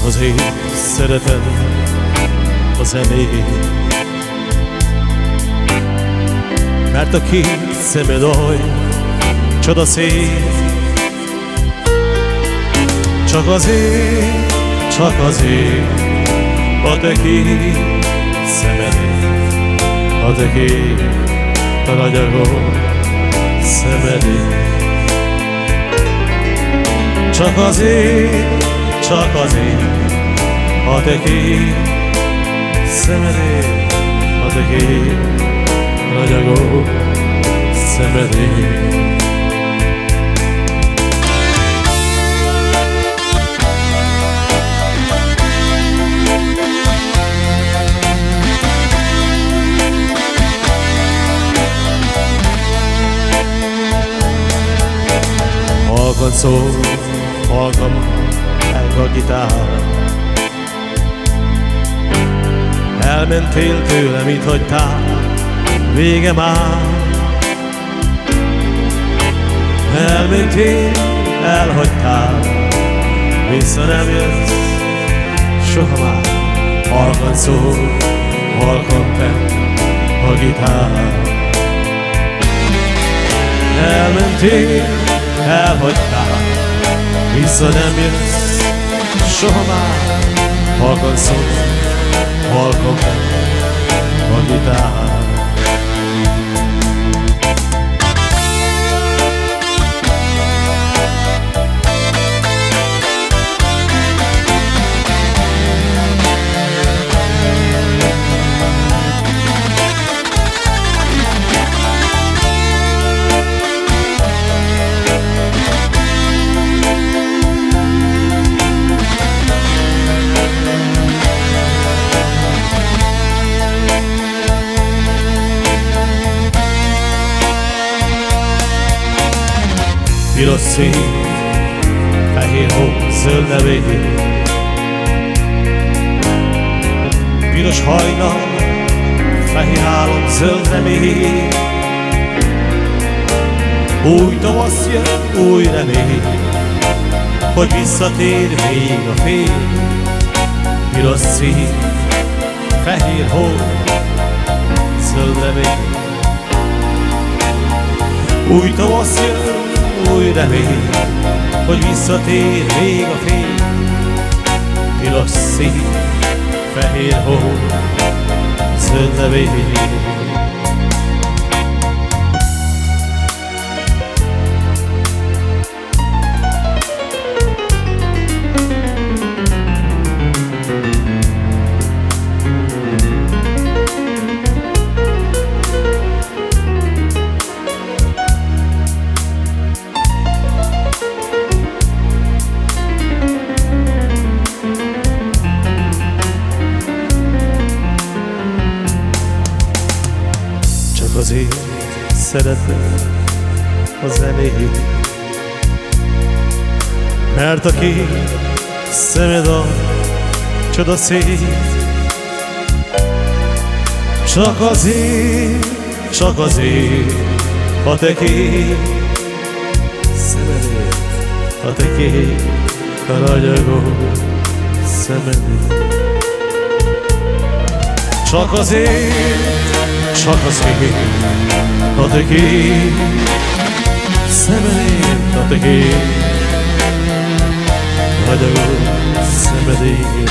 Azért szeretem a zenét, mert a két szemed oly csodaszép. Csak azért a te két szemedért, a te két ragyogó szemedért. Csak azért a te két szemedért, a te két ragyogó szemedért. Halkan szól, halkan eng a gitár. Elmentél tőlem, itt hagytál, vége már. Elmentél, elhagytál, vissza nem jössz soha már. Halkan szól, halkan eng a gitár. Elmentél, elhagytál, vissza nem jössz soha már. Halkan szól, halkan a gitár. Piros szín, fehér hó, zöld levél. Piros hajnal, fehér álom, zöld remény. Új tavasz jön, új remény, hogy visszatér még a fény. Piros szín, fehér hó, zöld remény. Új tavasz jön, új remény, hogy visszatér még a fény. Piros szín, fehér hó, zöld levél. Azért szeretem a zenét, mert a két szemed a csodaszép. Csak azért a te két szemedért, a te két ragyogó szemedért. Csak azért a te két szemedért, a te két ragyogó szemedért.